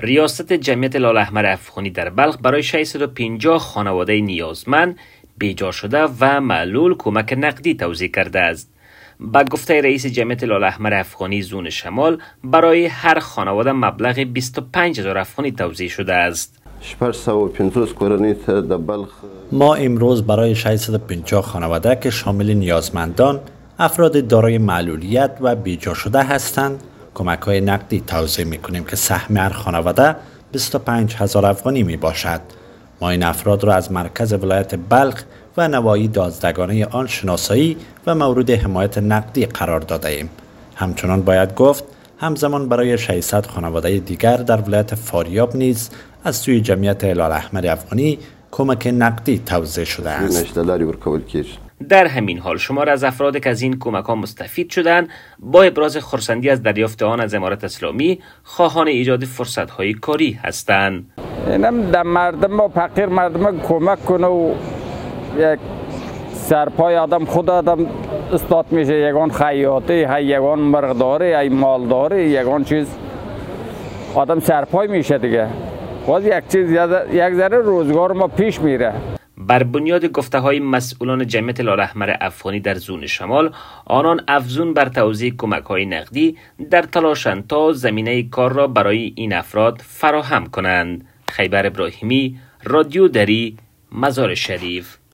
ریاست جمعیت لالاحمر افغانی در بلخ برای 650 خانواده نیازمند بیجا شده و معلول کمک نقدی توزیع کرده است. با گفته رئیس جمعیت لالاحمر افغانی زون شمال، برای هر خانواده مبلغ 25,000 افغانی توزیع شده است. ما امروز برای 650 خانواده که شامل نیازمندان، افراد دارای معلولیت و بیجا شده هستند، کمک‌های نقدی توزیع می‌کنیم که سهم هر خانواده 25,000 افغانی می باشد. ما این افراد را از مرکز ولایت بلخ و نواحی 12گانه آن شناسایی و مورد حمایت نقدی قرار داده ایم. همچنان باید گفت همزمان برای 600 خانواده دیگر در ولایت فاریاب نیز از سوی جمعیت لالاحمر افغانی کمک نقدی توزیع شده است. در همین حال شمار از افراد که از این کمک ها مستفید شدند با ابراز خرسندی از دریافت آن از امارت اسلامی خواهان ایجاد فرصت های کاری هستند. اینم در مردم و فقیر مردم کمک کنه و یک سرپای آدم خود آدم استاد میشه، یگان خیاطی، یگان مرغداری، مالداری، یگان چیز آدم سرپای میشه دیگه. باز یک چیز یک ذره روزگار ما پیش میره. بر بنیاد گفته های مسئولان جمعیت لالاحمر افغانی در زون شمال، آنان افزون بر توزیع کمک های نقدی در تلاشند تا زمینه کار را برای این افراد فراهم کنند. خیبر ابراهیمی، رادیو دری، مزار شریف.